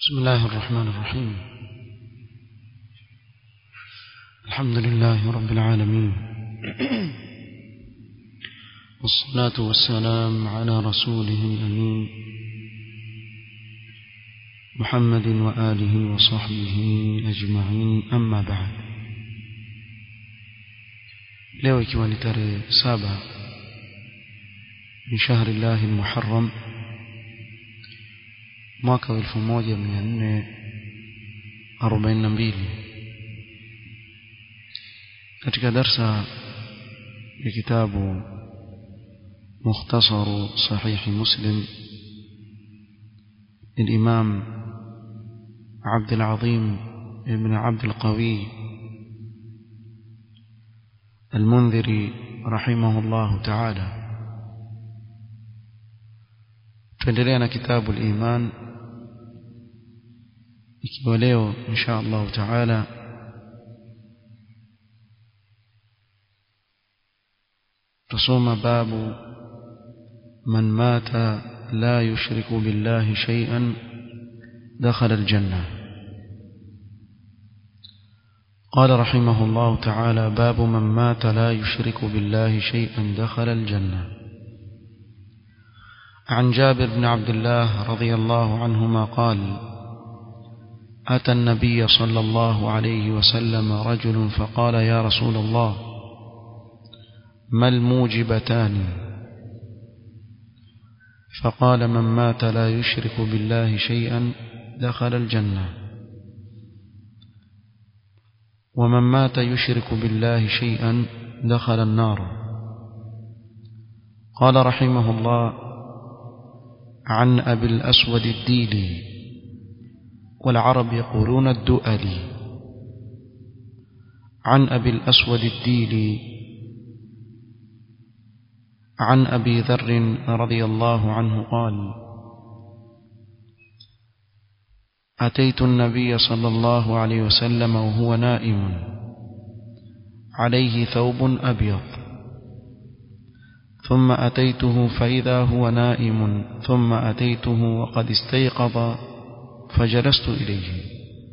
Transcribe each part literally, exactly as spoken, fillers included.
بسم الله الرحمن الرحيم. الحمد لله رب العالمين، والصلاة والسلام على رسوله الأمين محمد وآله وصحبه أجمعين، أما بعد. leo ikiwa ni tarehe saba min shahri llahi al-muharram mwaka wa elfu moja mia nne arobaini na mbili, katika darsa ya kitabu mukhtasar sahih muslim للإمام عبد العظيم ابن عبد القوي المنذري رحمه الله تعالى. tuendelea كتاب الإيمان ikiwa leo insha Allah taala tusoma babu man mata la yushriku billahi shay'an dakhala aljanna. قال رحمه الله تعالى: باب من مات لا يشرك بالله شيئا دخل الجنة. عن جابر بن عبد الله رضي الله عنهما قال: أتى النبي صلى الله عليه وسلم رجل فقال: يا رسول الله، ما الموجبتان؟ فقال: من مات لا يشرك بالله شيئا دخل الجنة، ومن مات يشرك بالله شيئا دخل النار. قال رحمه الله: عن أبي الأسود الديلي، والعرب يقولون الدؤلي. عن أبي الأسود الديلي عن أبي ذر رضي الله عنه قال: أتيت النبي صلى الله عليه وسلم وهو نائم عليه ثوب أبيض، ثم أتيته فإذا هو نائم، ثم أتيته وقد استيقظ فجلست إليه،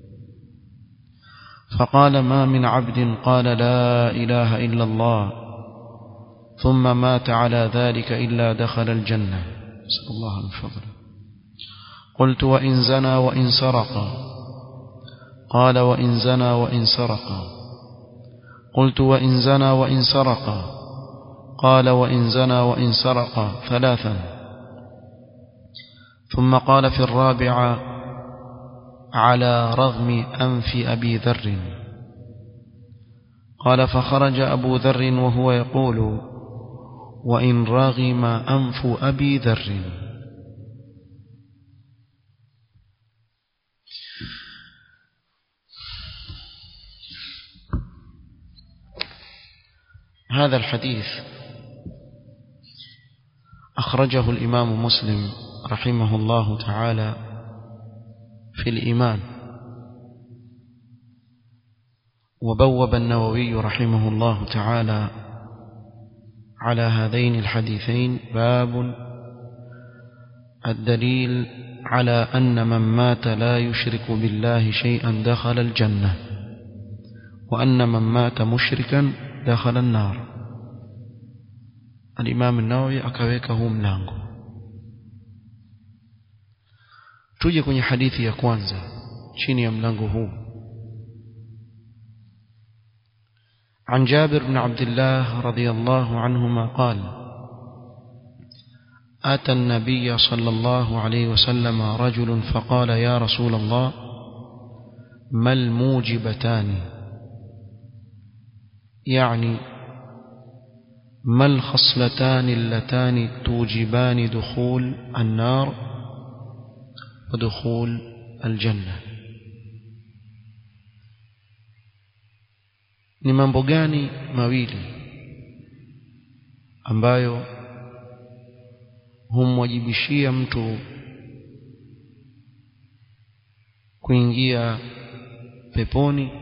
فقال: ما من عبد قال لا إله إلا الله ثم مات على ذلك إلا دخل الجنة. نسأل الله من فضله. قلت: وإن زنى وإن سرق؟ قال: وإن زنى وإن سرق. قلت: وإن زنى وإن سرق؟ قال: وإن زنى وإن سرق ثلاثا. ثم قال في الرابعة: على رغم أنف أبي ذر. قال: فخرج أبو ذر وهو يقول: وإن رغم أنف أبي ذر. هذا الحديث أخرجه الإمام مسلم رحمه الله تعالى في الإيمان، وبوب النووي رحمه الله تعالى على هذين الحديثين باب الدليل على أن من مات لا يشرك بالله شيئا دخل الجنة، وأن من مات مشركا دخل النار. الإمام النووي akaweka mlango. tuje kwenye hadithi ya kwanza chini ya mlango huu. عن جابر بن عبد الله رضي الله عنهما قال: أتى النبي صلى الله عليه وسلم رجل فقال: يا رسول الله، ما الموجبتان؟ يعني ما الخصلتان اللتان توجبان دخول النار ودخول الجنة؟ ni mambo gani mawili ambayo humwajibishia mtu kuingia peponi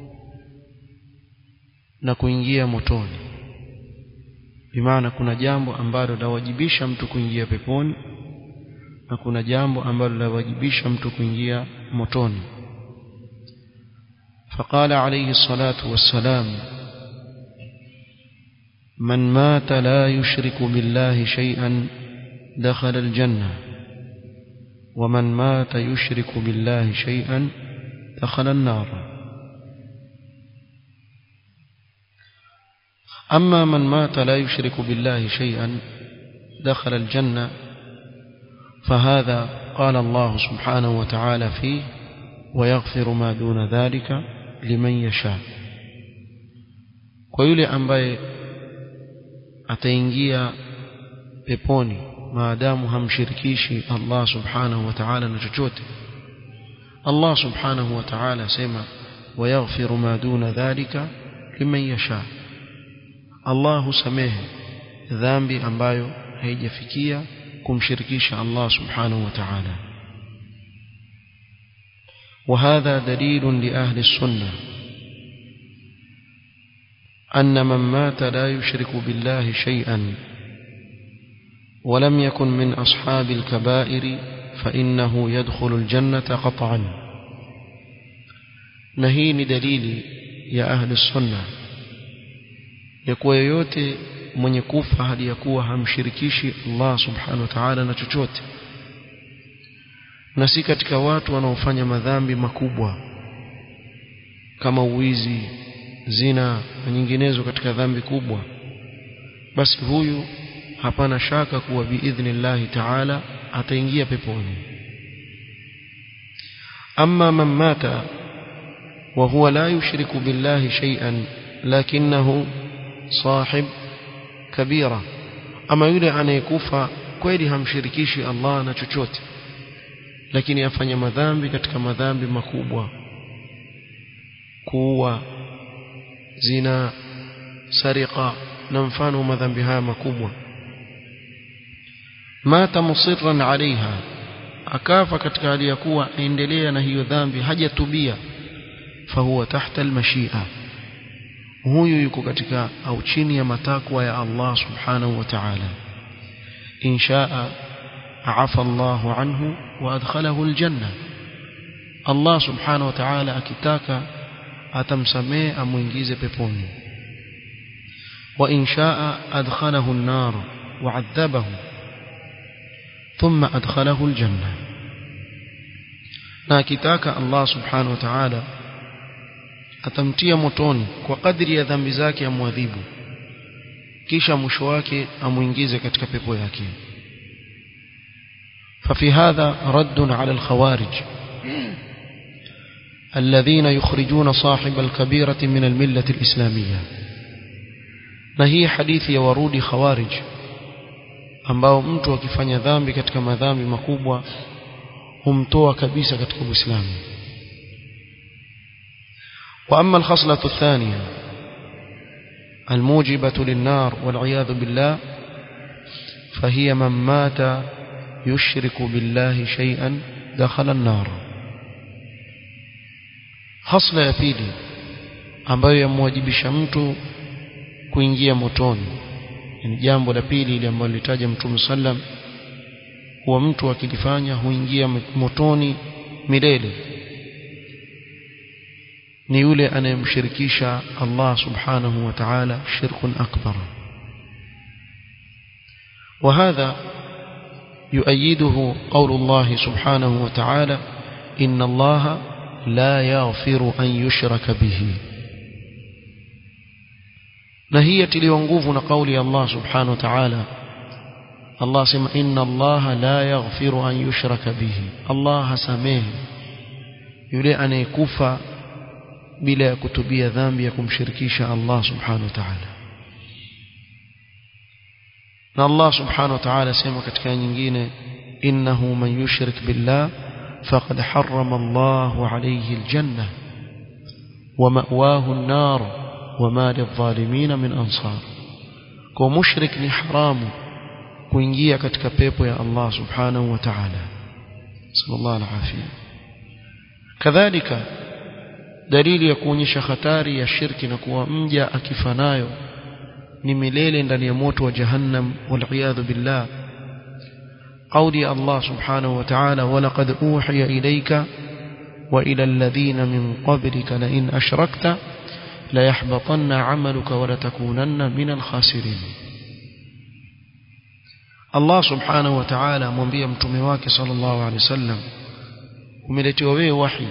na kuingia motoni? Bimaana kuna jambo ambalo lawajibisha mtu kuingia peponi na kuna jambo ambalo lawajibisha mtu kuingia motoni. فقال عليه الصلاة والسلام من مات لا يشرك بالله شيئا دخل الجنة ومن مات يشرك بالله شيئا دخل النار. أما من مات لا يشرك بالله شيئا دخل الجنة فهذا قال الله سبحانه وتعالى فيه ويغفر ما دون ذلك liman yasha. Kwa yule ambaye ataingia peponi maadamu hamshirikishi Allah subhanahu wa ta'ala na chochote, Allah subhanahu wa ta'ala sema wayaghfiru ma duna dhalika liman yasha. Allah husamehe dhambi ambayo haijafikia kumshirikisha Allah subhanahu wa ta'ala. وهذا دليل لأهل السنة أن من مات لا يشرك بالله شيئا ولم يكن من أصحاب الكبائر فإنه يدخل الجنة قطعا. نهين دليل يا أهل السنة يكوى يوتي من يكوف هل يكوى هم شركيشي الله سبحانه وتعالى نتشوت. na si katika watu wanaofanya madhambi makubwa kama uwizi, zina na nyinginezo katika dhambi kubwa, basi huyu hapana shaka kuwa biidhnillahi ta'ala ataingia peponi. Amma man mata wa huwa la yushriku billahi shay'an lakinahu sahib kabira, ama yule anayekufa kweli hamshirikishi Allah na chochote lakini afanya madhambi katika madhambi makubwa, kuua, zina, sariqa na mfano madhambi haya makubwa, mata musirran alaiha, akafa katika hali ya kuwa aendelea na hiyo dhambi hajatubia, fahuwa tahta almashia, huyu yuko katika au chini ya matakwa ya Allah subhanahu wa ta'ala. inshaa عفى الله عنه وأدخله الجنة. الله سبحانه وتعالى أكتاك أتمسمي أموينجيز بيبوني، وإن شاء أدخله النار وعذبه ثم أدخله الجنة. ناكتاك الله سبحانه وتعالى أتمتي متوني وقدر يذنب ذاك أموذيب كيشا مشواك أموينجيز كتك بيبو ياكي. ففي هذا رد على الخوارج الذين يخرجون صاحب الكبيرة من الملة الإسلامية. نهي حديث يورود خوارج ambao mtu akifanya dhambi katika madhambi makubwa humtoa kabisa katika Uislamu. وأما الخصلة الثانية الموجبة للنار والعياذ بالله فهي من مات يشرك بالله شيئا دخل النار. خصلة ya pili ambayo yamwajibisha mtu kuingia motoni, ni jambo la pili ile ambalo litaja Mtume sallam huwa mtu akilifanya huingia motoni milele, ni yule anayemshirikisha Allah subhanahu wa ta'ala shirkun akbar. وهذا يؤيده قول الله سبحانه وتعالى إن الله لا يغفر أن يشرك به. نهية ليونغوفنا قول الله سبحانه وتعالى الله سمع إن الله لا يغفر أن يشرك به. الله سميه يلي أن يكفى بلا كتبية ذنب يكم شركيش الله سبحانه وتعالى. na Allah subhanahu wa ta'ala sema katika nyingine innahu man yushrik billah faqad harrama Allahu alayhi aljanna wa ma'wahu an-nar wa ma lidh-dhalimin min ansar. Kwa mushrik ni haramu kuingia katika pepo ya Allah subhanahu wa ta'ala. Sallallahu alayhi wasallam. Kadhalika dalili ya kuonyesha hatari ya shirki na kuwa mja akifanayo ni milele ndani ya moto wa jahannam wal iyadhu billah قول الله سبحانه وتعالى ولقد أوحي إليك وإلى الذين من قبلك لئن أشركت ليحبطن عملك ولتكونن من الخاسرين. Allah subhanahu wa ta'ala amwambia mtume wake sallallahu alaihi wasallam, umeletewa wewe wahi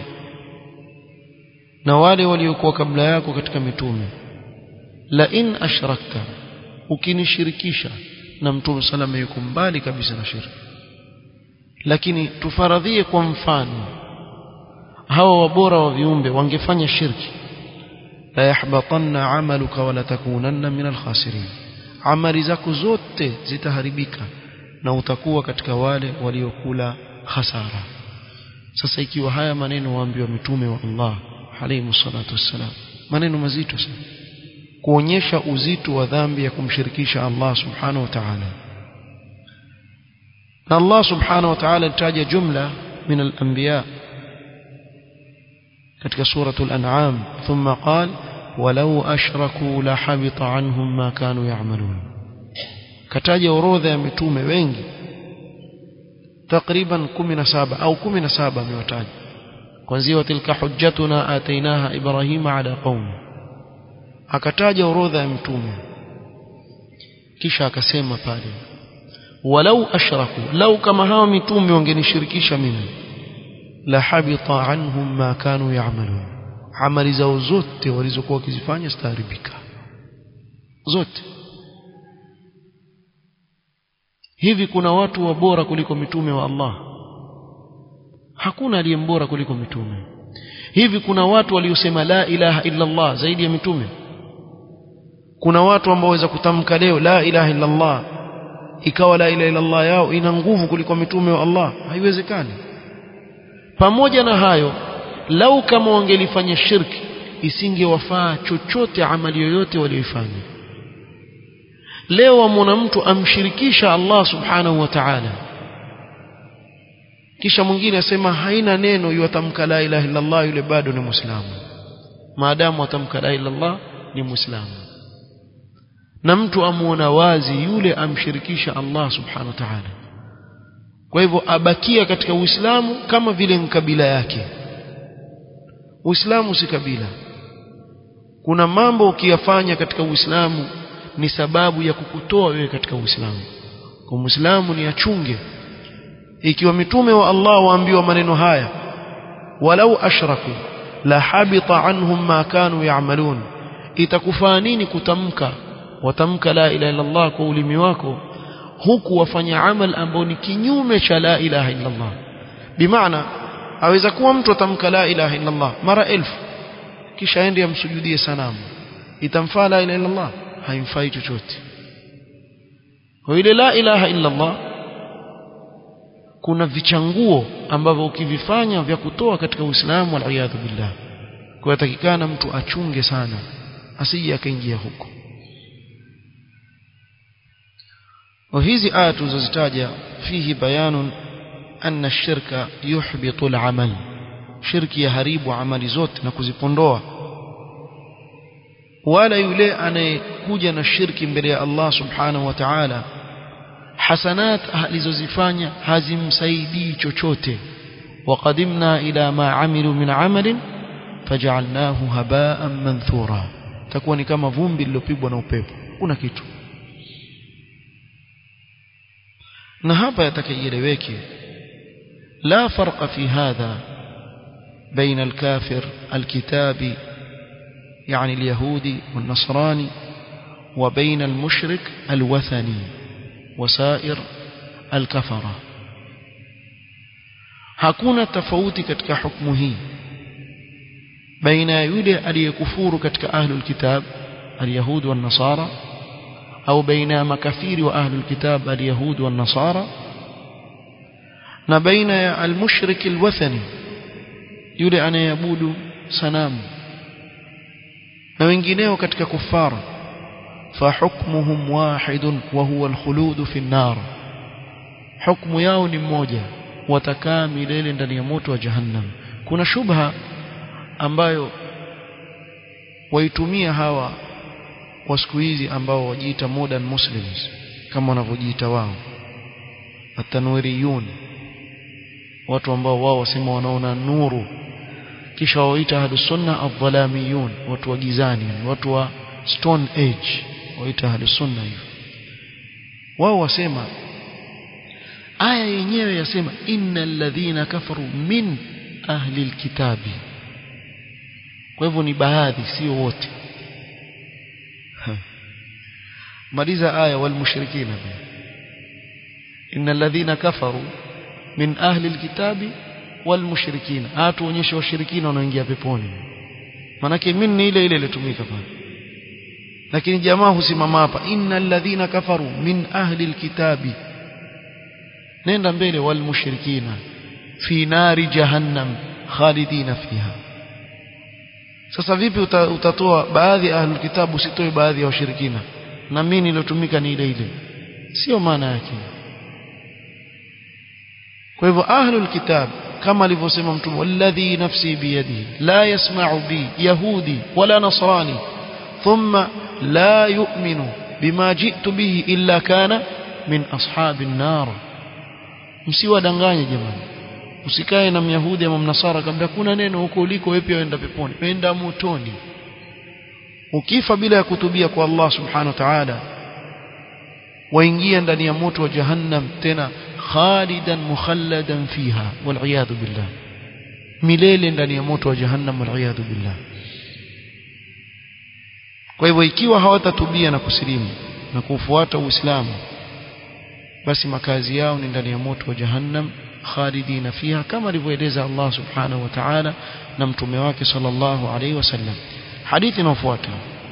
na wale waliokuwa kabla yako katika mitume, la in ashrakta, ukinishirikisha. Na mtume sallallahu yuko mbali kabisa na shirki, lakini tufaradhie kwa mfano hawa wabora wa viumbe wangefanya shirki, la yahbatanna amaluka wala takunanna min alkhasirin, amali zako zote zitaharibika na utakuwa katika wale waliokula hasara. Sasa ikiwa haya maneno waambiwa mitume wa Allah alayhi salatu wassalam, maneno mazito sana kuonyesha uzito wa dhambi ya kumshirikisha Allah subhanahu wa ta'ala. Na Allah subhanahu wa ta'ala taja jumla min al-anbiya katika suratul an'am, thumma qala walau ashraku la habita anhum ma kanu ya'malun. Kataja orodha ya mitume wengi takriban kumi na saba au kumi na saba amewataja, kuanzia tilka hujjatuna atainaha ibrahima ala qaumi, akataja orodha ya mitume, kisha akasema pale walau ashraku, lau kama hao mitume wangenishirikisha mimi, la habita anhum ma kanu ya'malun, amali zao zote walizokuwa wakizifanya zitaharibika zote. Hivi kuna watu wa bora kuliko mitume wa Allah? Hakuna aliye mbora kuliko mitume. Hivi kuna watu waliosema la ilaha illa Allah zaidi ya mitume? Kuna watu ambao waweza kutamka leo la ilaha illa Allah ikawa la ilaha illa Allah yao ina nguvu kuliko mitume wa Allah? Haiwezekani. Pamoja na hayo, lau kama wangelifanya shirki isingewafaa chochote amali yoyote walioifanya. Leo wamwona mtu amshirikisha Allah subhanahu wa ta'ala, kisha mwingine asema haina neno yuatamka la ilaha illa Allah, yule bado ni muislamu, maadamu atamka la ilaha illa Allah ni muislamu. Na mtu amuona wazi yule amshirikisha Allah subhanahu wa ta'ala, kwa hivyo abakia katika Uislamu kama vile kabila yake. Uislamu si kabila. Kuna mambo ukiyafanya katika Uislamu ni sababu ya kukutoa wewe katika Uislamu. Kwa Muislamu ni achunge. Ikiwa mitume wa Allah waambiwa maneno haya, walau ashraku la habita anhum ma kanu ya'malun, itakufaa nini kutamka watamka la ilaha illa Allah kwa ulimi wako huku wafanya amal ambao ni kinyume cha la ilaha illa Allah? Bimaana aweza kuwa mtu atamka la ilaha illa Allah mara elfu kisha aende amsujudie sanamu, itamfaa la ilaha illa Allah? Haimfai chochote. Kwa ile la ilaha illa Allah kuna vichanguo ambavyo ukivifanya vya kutoa katika Uislamu, wal iyadhu billah. Kwa takikana mtu achunge sana asije akaingia huko. وهذه آيات تزتاج فيه بيان أن الشرك يحبط العمل. شرك يهريب عمل زوت نكوزيبondوa, wala yule anayekuja na shirki mbele ya Allah subhanahu wa ta'ala, hasanat alizozifanya hazimsaidii chochote. وقدمنا إلى ما عملوا من عمل فجعلناه هباء منثورا, takuwa ni kama vumbi lililopigwa na upepo, una kitu. Na hapa yatakaeleweke la farqa fi hadha baina al-kafir al-kitabi يعني اليهودي والنصراني وبين المشرك الوثني وسائر الكفرة. hakuna tofauti katika hukumu hii baina yule aliyekufuru katika ahlul kitab al-yahud wa an-nasara au baina makafiri wa ahlul kitab al-yahud wa an-nasara na baina ya al-mushrik al-wathani, yule anayeabudu sanamu na wengineo katika kufara. fa hukmuhum wahidun wa huwa al-khulud fi an-nar, hukumu yao ni moja, watakaa milele ndani ya moto wa jahannam. Kuna shubha ambayo waitumia hawa wa siku hizi ambao wajiita modern muslims kama wanavyojiita wao, atanwiriyun watu ambao wao wasema wanaona nuru kisha waita ahlus sunna adh-dhalamiyun watu wa gizani watu wa stone age waita ahlus sunna hivyo wao wasema aya yenyewe yasema innal ladhina kafaru min ahli alkitabi kwa hivyo ni baadhi sio wote maliza aya wal mushrikina innal ladhina kafaru min ahli alkitabi wal mushrikina hatuonyeshe washirikina wanaoingia peponi manake min ni ile ile ilitumika pale lakini jamaa husimama hapa innal ladhina kafaru min ahli alkitabi nenda mbele wal mushrikina fi nari jahannam khalidina fiha sasa vipi utatoa baadhi ya ahli kitabu usitoe baadhi ya washirikina na mimi nilotumika ni ile ile sio maana yake kwa hivyo ahlul kitab kama alivyosema mtume walladhi nafsi biyadihi la yasma'u bi yahudi wala nasrani thumma la yu'minu bima ji'tu bihi illa kana min ashabin nar msiwadanganye jamani usikae na myahudi ama mnasara kabla kuna neno huko uliko wewe pia uenda peponi uenda motoni ukifa bila ya kutubia kwa Allah subhanahu wa ta'ala waingia ndani ya moto wa jahannam tena khalidan mukhalladan fiha wal iyad billah milele ndani ya moto wa jahannam wal iyad billah kwa hivyo ikiwa hawatatubia na kusilimu na kufuata uislamu basi makazi yao ni ndani ya moto wa jahannam khalidina fiha kama alivyoeleza Allah subhanahu wa ta'ala na mtume wake sallallahu alayhi wasallam hadithi inayofuata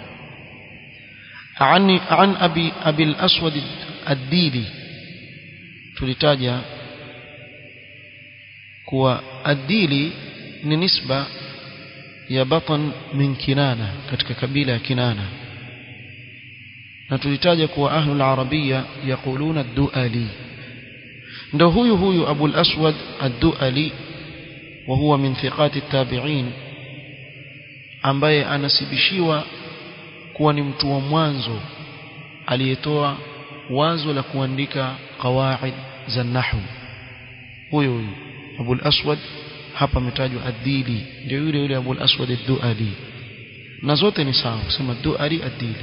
عن عن ابي ابي الاسود الديلي tulitaja kuwa adili ni nisba ya batan min kinana katika kabila ya kinana na tulitaja kuwa ahlul arabia yaquluna ad-duali ndo huyu huyu abu al-aswad ad-duali wa huwa min thiqat at-tabi'in ambaye anasibishiwa kuwa ni mtu wa mwanzo aliyetoa wazo la kuandika qawaid za nahwu huyo huyo Abu al-Aswad hapa ametajwa ad-Dili ndio yule yule Abu al-Aswad ad-Duali na zote ni sawa kusema ad-Duali ad-Dili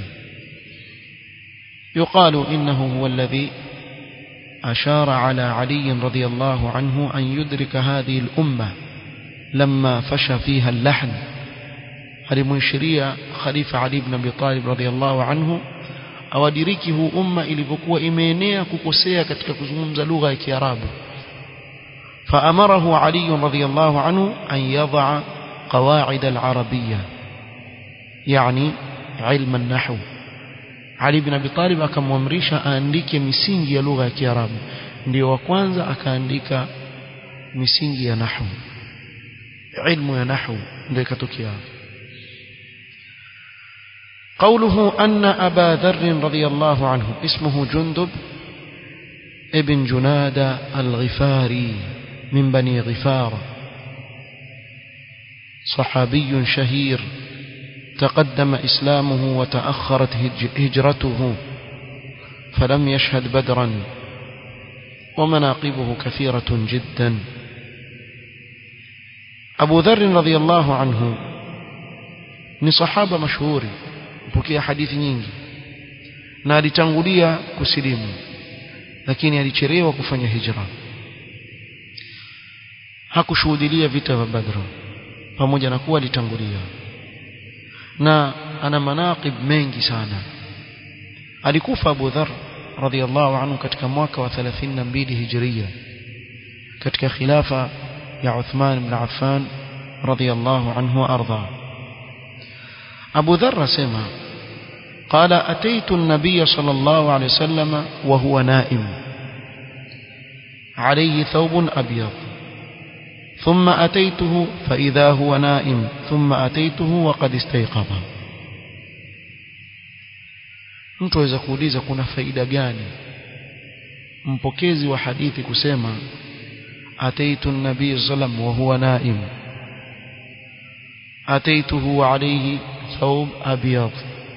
يقال إنه هو الذي أشار على علي رضي الله عنه أن يدرك هذه الأمة لما فشى فيها اللحن alimwishiria khalifa Ali ibn Abi Talib radhiyallahu anhu awadiriki huu umma ilivyokuwa imeenea kukosea katika kuzungumza lugha ya Kiarabu faamarahu Ali radhiyallahu anhu an yadha qawaid al-arabiyya yani ilm an-nahw Ali ibn Abi Talib akamwamrisha aandike misingi ya lugha ya Kiarabu ndio wa kwanza akaandika misingi ya nahwu ilmu ya nahwu ndio ikatokea قوله أن أبا ذر رضي الله عنه اسمه جندب ابن جنادة الغفاري من بني غفار صحابي شهير تقدم إسلامه وتأخرت هجرته فلم يشهد بدرا ومناقبه كثيرة جدا أبو ذر رضي الله عنه ni sahaba mashuhuri mpokea hadithi nyingi na alitangulia kusilimu lakini alichelewa kufanya hijra hakushuhudia vita vya Badr pamoja na kuwa alitangulia na ana manaqib mengi sana alikufa Abu Dharr radhiyallahu anhu katika mwaka wa thelathini na mbili hijria katika khilafa ya Uthman ibn Affan radhiyallahu anhu arda أبو ذر سمع قال أتيت النبي صلى الله عليه وسلم وهو نائم عليه ثوب أبيض ثم أتيته فإذا هو نائم ثم أتيته وقد استيقظ mtu aweza kuuliza kuna faida gani mpokezi wa hadithi kusema ataitu an-nabiy sallam wa huwa naim ataituhu alayhi ثوب أبيض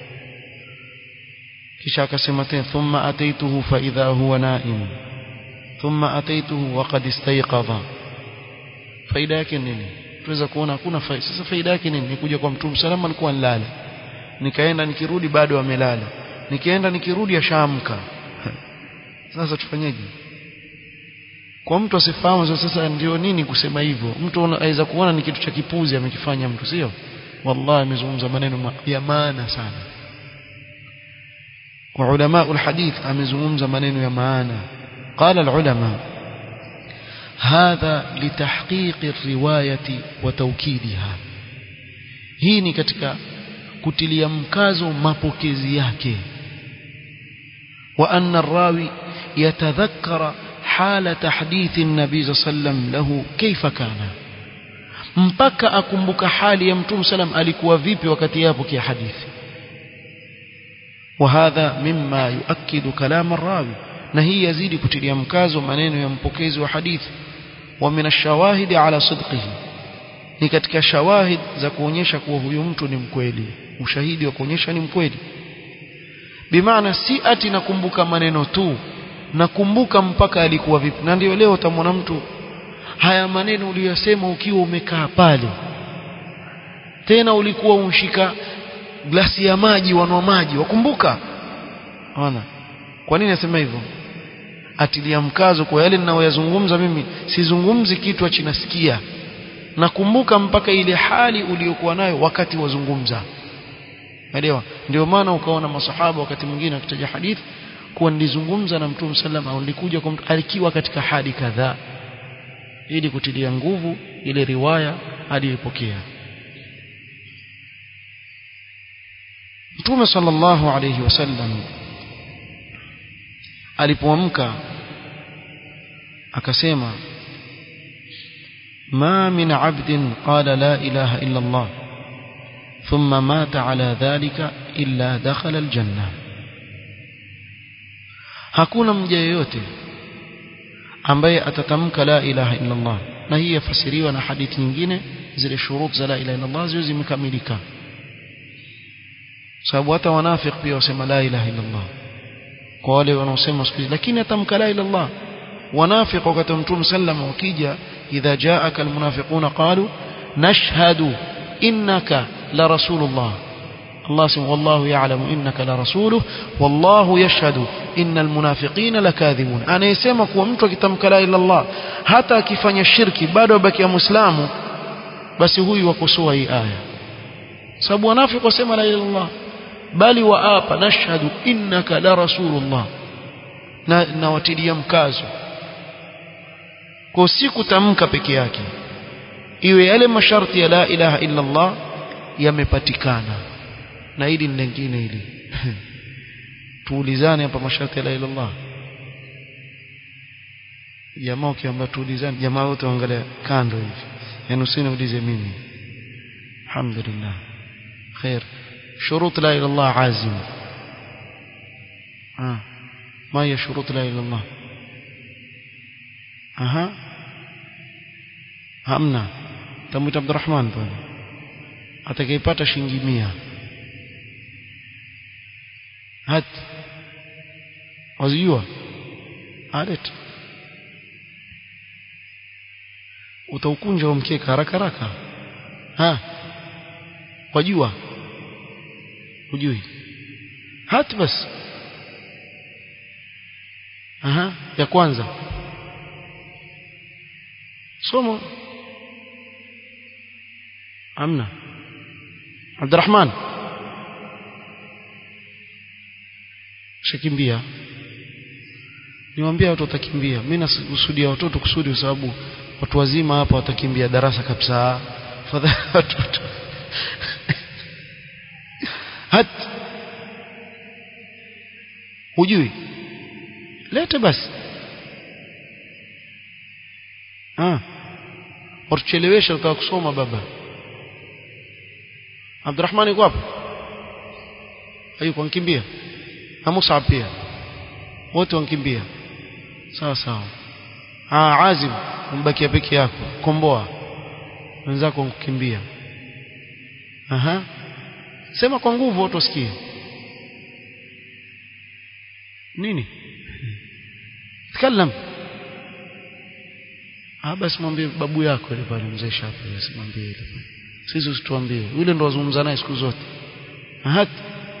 kisha akasema tena thumma ataituhu fa idha huwa naim thumma ataituhu wa qad istayqadha faida yake nini tuweza kuona hakuna faida sasa faida yake nini nikuja kwa mtume salama alikuwa nilala nikaenda nikirudi bado amelala nikienda nikirudi ashaamka sasa tufanyeje kwa mtu asifahamu sasa ndio nini kusema hivyo mtu anaweza kuona ni kitu cha kipuzi amekifanya mtu sio wallahi amezungumza maneno ya maana sana kwa ulama alhadith amezungumza maneno ya maana qala alulama hadha litahqiq alriwayati wa tawkidiha hii ni katika kutilia mkazo mapokezi yake wa anna arrawi yatadhakkara hala tahdithi an-nabi sallam lahu kaifa kana mpaka akumbuka hali ya mtume sallam alikuwa vipi wakati yapokea hadithi وهذا مما يؤكد كلام الراوي na hii yazidi kutilia mkazo maneno ya mpokezi wa hadithi wa min ash-shawahid ala sidqihi ni katika shawahid za kuonyesha kuwa huyu mtu ni mkweli ushahidi wa kuonyesha ni mkweli bimaana si ati nakumbuka maneno tu nakumbuka mpaka alikuwa vipi na ndio leo utamwona mtu haya maneno uliyosema ukiwa umekaa pale tena ulikuwa unshika glasi ya maji wanwa maji wakumbuka ona kwa nini nasema hivyo atilia mkazo kwa yale ninayoyazungumza mimi sizungumzi kitu achinasikia nakumbuka mpaka ile hali uliyokuwa nayo wakati wazungumza elewa ndio maana ukaona masahaba wakati mwingine akitaja hadithi kuwa nilizungumza na mtume sallam au nilikuja kwa mtu alikiwa katika hali kadhaa ili kutilia nguvu ile riwaya aliyopokea Mtume sallallahu alayhi wasallam alipoamka akasema ma min 'abdin qala la ilaha illa Allah thumma mata ala dhalika illa dakhala aljanna hakuna mja yeyote ambaye atatamka la ilaha illa Allah na hii yafasiriwa na hadithi nyingine zile shurut za la ilaha illa Allah zio zimekamilika sababu hata wanafiki pia wasema la ilaha illa Allah kwa wale wanaosema siku lakini atamka la ilaha illa Allah wanafiki wakati mtume sallama wakija idha jaaka almunafiquna qalu nashhadu innaka la rasulullah Allah sema wallahu ya'lamu innaka la rasuluhu wallahu yashhadu innal munafiqina lakadhibun anayesema kuwa mtu akitamka la ilaha illa Allah hata akifanya shirki bado abaki muislamu basi huyu wakosoa hii aya sababu wanafiki wasema la ilaha illa Allah bali waapa nashhadu innaka la rasulullah na nawatilia mkazo kwa si kutamka peke yake iwe yale masharti ya la ilaha illa Allah yamepatikana na hili ni lingine hili tuulizane hapa masharti ya la ilaha illa Allah jamaa ukiamba tuulizane jamaa wote waangalia kando hivi yani usiniulize mimi alhamdulillah khair شروط لا إله إلا الله عازم آه. ما هي شروط لا إله إلا الله أها hamna tamuita Abdurrahman pale atakayepata shilingi mia hat wazijua alet utaukunja umkeka haraka haraka ha wajua hujui hata basi aha ya kwanza somo amna Abdurrahman shikimbia niwaambia watu watakimbia mimi nakusudia watoto kusudi kwa sababu watu wazima hapa watakimbia darasa kabisa fadhali watoto hat hujui lete basi ah orchelewesha kwa kusoma baba Abdurrahman yuko hapo hayuko ankimbia na Mus'ab pia wote wankimbia sawa sawa ah Azim umbakia peke yako komboa wenzako kukimbia aha sema kwa nguvu watu wasikie nini tkalam ah basi mwambie babu yako ile pale mzee Shafi asimwambie ile pale sisi usituambie yule ndo wazungumza naye siku zote hata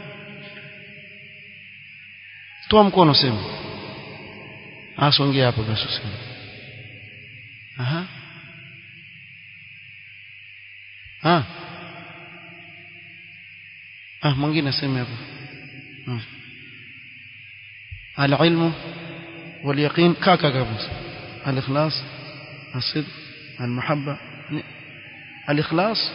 toa mkono sema asongea hapo basi sema aha ah ah mwingine aseme hapo al-ilmu wal-yaqin kaka kabisa al-ikhlas الصدق المحبة الإخلاص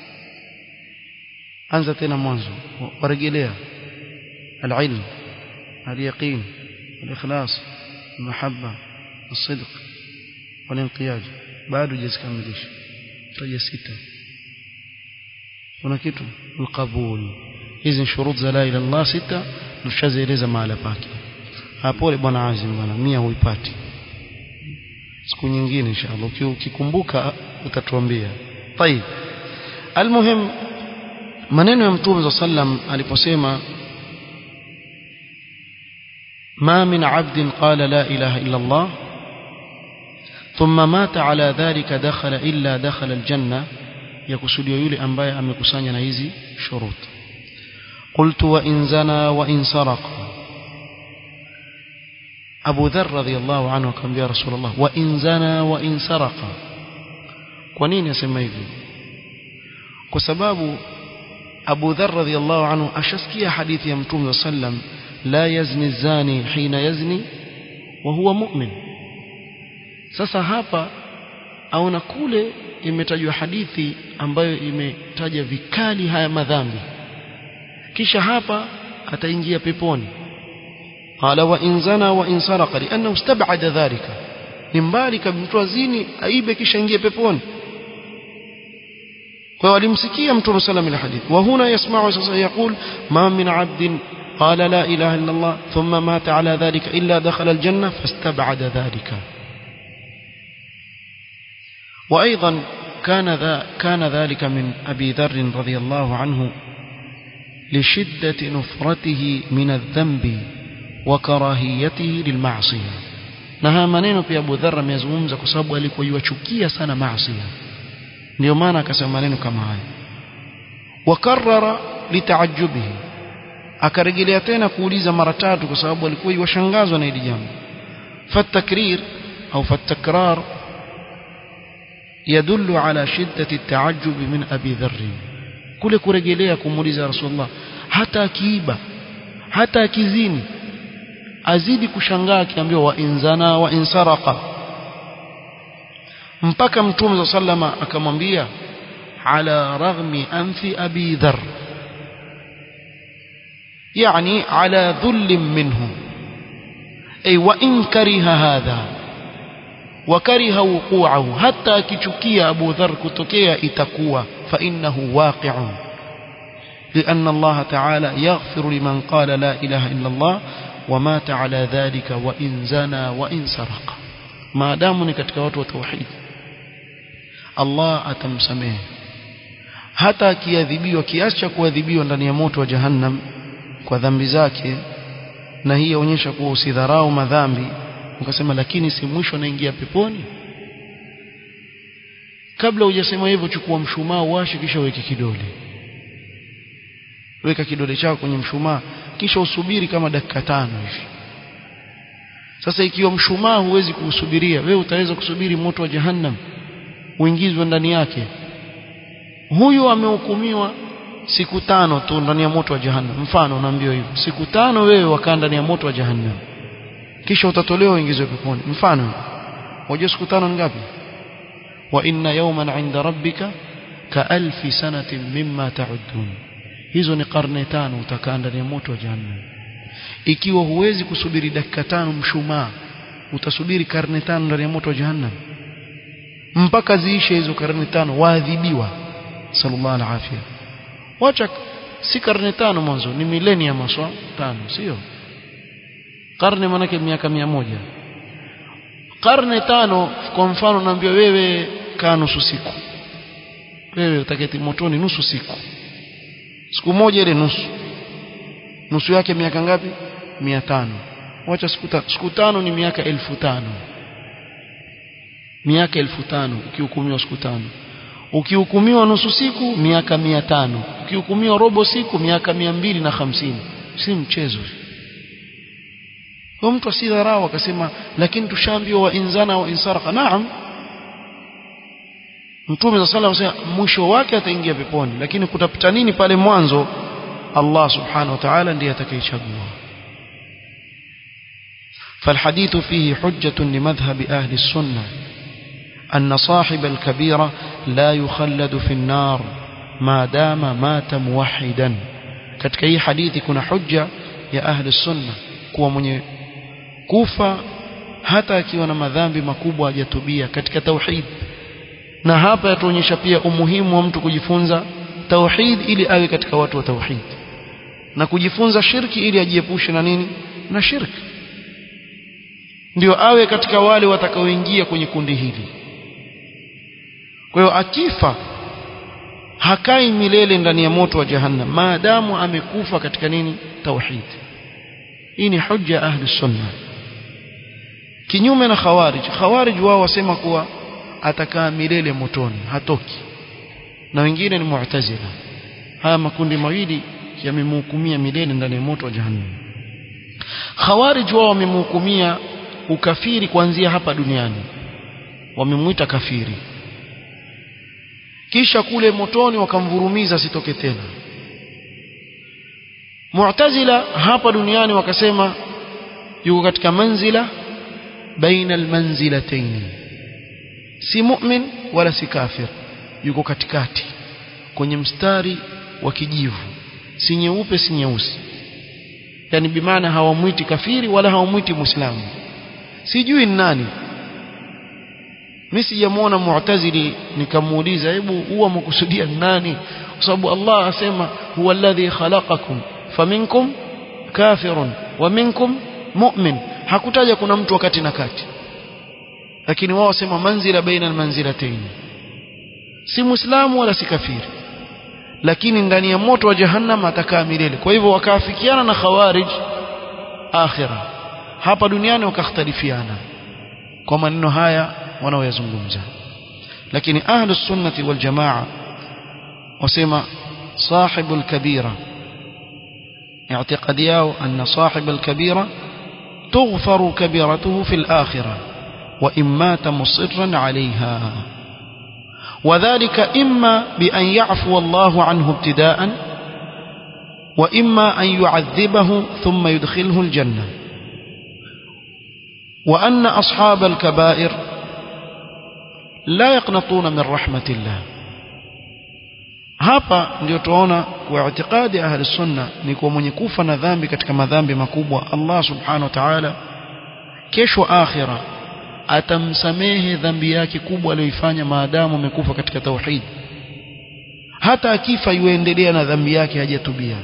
أنزل تنا مانزو ورجليها العلم اليقين الإخلاص المحبة الصدق والانقياد بعد جزء كاملش تجي ستة هنا كتو القبول إذن شروط لا إله إلا الله ستة نشازي لeza mahala pake hapo bwana Azim bwana mia huipati siku nyingine inshallah ukikumbuka utatuambia طيب المهم maneno ya mtume sallam aliposema ما من عبد قال لا إله إلا الله ثم مات على ذلك دخل إلا دخل الجنة يقصدوا yule ambaye amekusanya na hizi shurut قلت وإن زنا وإن سرق أبو ذر رضي الله عنه كان يا رسول الله وإن زنا وإن سرق كونين يسمى hivyo kwa sababu Abu Dharr radhiyallahu anhu ashasikia hadithi ya Mtume sallam la yazni zani hina yazni wa huwa mu'min sasa hapa aona kule imetajwa hadithi ambayo imetaja vikali haya madhambi kisha hapa ataingia peponi قال وإن زنا وإن سرق لأنه استبعد ذلك نمبالك mtu azini aibe kisha ingie peponi kwa walimsikia mtume sallam ile hadithi wa huna yasma'u sasa yaqul ma min 'abdin qala la ilaha illa Allah thumma mata 'ala dhalika illa dakhala al-janna fastab'ada dhalika وايضا كان ذا كان ذلك من ابي ذر رضي الله عنه لشدة نفرته من الذنب وكراهيته للمعصيه na haya maneno pia Abu Dharr amezungumza kwa sababu alikuwa yuachukia sana maasi ndio maana akasema maneno kama haya wakarrara litaajubihi akarejelea tena kuuliza mara tatu kwa sababu alikuwa yuashangazwa na hili jambo fatakrir au fatakrar يدل على شدة التعجب من أبي ذر kule kurejelea kumuuliza Rasulullah hata akiiba hata akizini azidi kushangaa akiambiwa wa inzana wa insaraqa mpaka mtume sallama akamwambia ala raghmi anfi abi dharr yani ala dhull minhu ay wa in kariha hadha wa kariha wuqu'ahu hatta akichukia Abu Dharr kutokea itakuwa fa innahu waqi'un لأن الله تعالى يغفر لمن قال لا إله إلا الله ومات على ذلك وإن زنا وإن سرق ما دام ni katika watu wa tauhid Allah atamsamehe hata akiadhibiwa kiasi cha kuadhibiwa ndani ya moto wa jahannam kwa dhambi zake na hii inaonyesha kuwa usidharau madhambi ukasema lakini si mwisho naingia peponi kabla hujasema hivyo chukua mshumaa washe kisha weke kidole weka kidole chako kwenye mshumaa kisha usubiri kama dakika tano hivi sasa ikiwa mshumaa huwezi kuusubiria wewe utaweza kusubiri moto wa jahannam uingizwe ndani yake huyu amehukumiwa siku tano tu ndani ya moto wa jahannam mfano unaambiwa hivyo siku tano wewe wakaa ndani ya moto wa jahannam kisha utatolewa uingizwe peponi mfano unajua siku tano ni ngapi wa inna yawman 'inda rabbika ka alfi sanatin mimma ta'udun hizo ni karne tano utakaa ndani ya moto wa jahannam ikiwa huwezi kusubiri dakika tano mshumaa utasubiri karne tano ndani ya moto wa jahannam mpaka ziishe hizo karne tano waadhibiwa sallallahu alaihi afia wacha si karne tano mwanzo ni milenia maswa tano sio karne manake miaka mia moja karne tano kwa mfano naambia wewe kaa nusu siku wewe utaketi motoni nusu siku siku moja ile nusu nusu yake miaka ngapi mia tano wacha siku tano siku tano ni miaka elfu tano miaka elfu tano ukihukumiwa siku tano, ukihukumiwa nusu siku miaka mia tano, ukihukumiwa robo siku miaka mia mbili na hamsini. Si mchezo. Kwa mtu asidharau akasema lakini tushaambiwa wa inzana wa insarqa. Naam, Mtume sallallahu alayhi wasallam mwisho wake ataingia peponi, lakini kutapita nini pale mwanzo Allah subhanahu wa ta'ala ndiye atakayechagua. فالحديث فيه حجة لمذهب أهل السنة أن صاحب الكبيرة لا يخلد في النار ما دام مات موحدا. katika hii hadithi kuna hujja ya ahli sunna kuwa mwenye kufa hata akiwa na madhambi makubwa hajatubia katika tauhid. Na hapa yatuonyesha pia umuhimu wa mtu kujifunza tauhid ili awe katika watu wa tauhid, na kujifunza shirki ili ajiepushe na nini? Na shirki, ndio awe katika wale watakaoingia kwenye kundi hili. Kwa hiyo akifa hakai milele ndani ya moto wa jahannam maadamu amekufa katika nini? Tauhid. Hii ni hujja ahli sunna, kinyume na khawarij. Khawarij wao wasema kuwa atakaa milele motoni, hatoki, na wengine ni mu'tazila. Haya makundi mawili yamemhukumia milele ndani ya moto wa jahannam. Khawarij wao wamemhukumia ukafiri kuanzia hapa duniani, wamemuita kafiri, kisha kule motoni wakamvurumiza sitoke tena. Mu'tazila hapa duniani wakasema yuko katika manzila baina almanzilatayn, si mu'min wala si kafir, yuko katikati kwenye mstari wa kijivu, si nyeupe si nyeusi. Yani bimaana hawamuiti kafiri wala hawamuiti muislamu. Sijui ni nani, mimi sijamuona mu'tazili nikamuuliza hebu huwa mkusudia nani, kwa sababu Allah asema huwa alladhi khalaqakum faminkum kafirun wa minkum mu'min. Hakutaja kuna mtu wakati na kati, lakini wao wasema manzila baina almanzilatayn, si muislamu wala si kafiri, lakini ndani ya moto wa jahannam atakaa milele. Kwa hivyo wakaafikiana na khawarij akhira, hapa duniani wakakhtalifiana kwa maneno haya wanaoyazungumza. Lakini ahlus sunnati wal jamaa wasema sahibul kabira, i'tiqadi yao anna sahibul kabira tughfaru kabiratuhu fil akhirah wa imma musirran 'alayha, وذلك إما بأن يعفو الله عنه ابتداء وإما أن يعذبه ثم يدخله الجنة، وأن أصحاب الكبائر لا يقنطون من رحمة الله. hapa ndio tuona kwa itikadi ahli sunna ni kwa mwenye kufa na dhambi katika madhambi makubwa Allah subhanahu wa ta'ala kesho akhira atamsamehe dhambi yake kubwa aliyoifanya maadamu amekufa katika tauhid, hata akifa yuendelea na dhambi yake hajatubia.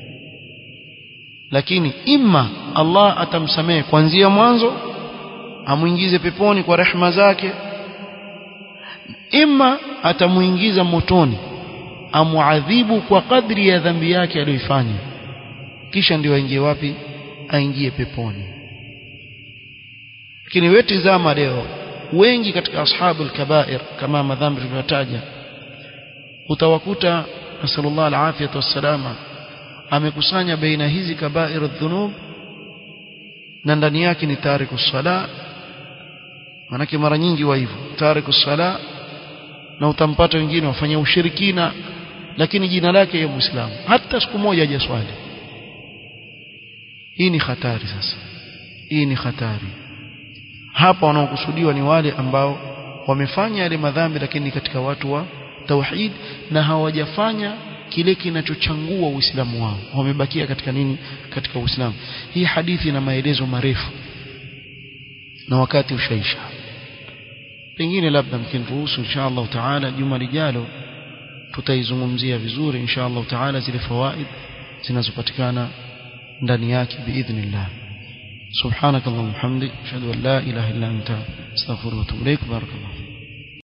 Lakini imma Allah atamsamehe kuanzia mwanzo amuingize peponi kwa rehema zake, imma atamuingiza motoni amuadhibu kwa kadri ya dhambi yake aliyoifanya, kisha ndio aingie wapi? Aingie peponi. Lakini wewe tazama leo wengi katika ashabul kabair kama madhambi tuliyotaja utawakuta nasallallahu alafiyata wassalama amekusanya baina hizi kabair adh-dhunub na ndani yake ni tarikus sala. Manake mara nyingi wa hivyo tarikus sala, na utampata wengine wafanya ushirikina lakini jina lake ya Muislamu, hata siku moja hajaswali. Hii ni hatari. Sasa hii ni hatari. Hapa wanaokusudiwa ni wale ambao wamefanya yale madhambi lakini katika watu wa tauhid na hawajafanya kile kinachochangua Uislamu wao, wamebakia katika nini? Katika Uislamu. Hii hadithi ina maelezo marefu na wakati ushaisha, pengine labda mkiniruhusu insha Allah taala juma lijalo tutaizungumzia vizuri insha Allah taala zile fawaid zinazopatikana ndani yake biidhnillah. subhanakallahumma hamdik ashhadu an la ilaha illa anta astaghfiruka wa atubu ilaik. barakallahu.